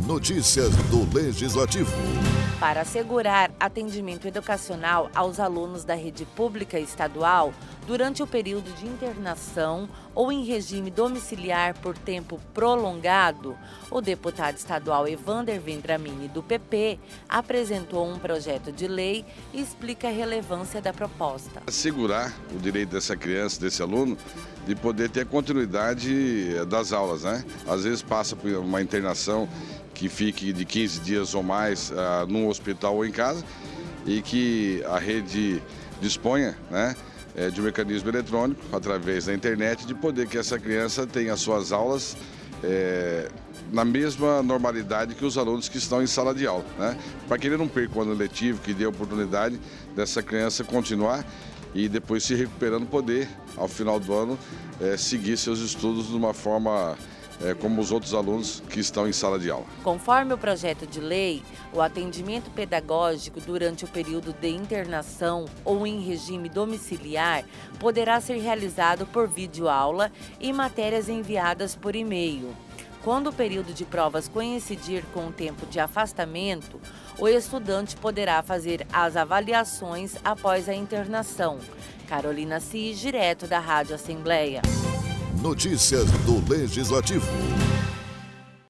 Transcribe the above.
Notícias do Legislativo. Para assegurar atendimento educacional aos alunos da rede pública estadual durante o período de internação ou em regime domiciliar por tempo prolongado, o deputado estadual Evander Vendramini, do PP, apresentou um projeto de lei e explica a relevância da proposta. Assegurar o direito dessa criança, desse aluno, de poder ter a continuidade das aulas, né? Às vezes passa por uma internação que fique de 15 dias ou mais num hospital ou em casa e que a rede disponha, né, de um mecanismo eletrônico, através da internet, de poder que essa criança tenha suas aulas na mesma normalidade que os alunos que estão em sala de aula, né? Para que ele não perca o ano letivo, que dê a oportunidade dessa criança continuar e depois se recuperando poder, ao final do ano, seguir seus estudos de uma forma como os outros alunos que estão em sala de aula. Conforme o projeto de lei, o atendimento pedagógico durante o período de internação ou em regime domiciliar poderá ser realizado por videoaula e matérias enviadas por e-mail. Quando o período de provas coincidir com o tempo de afastamento, o estudante poderá fazer as avaliações após a internação. Carolina Cis, direto da Rádio Assembleia. Notícias do Legislativo.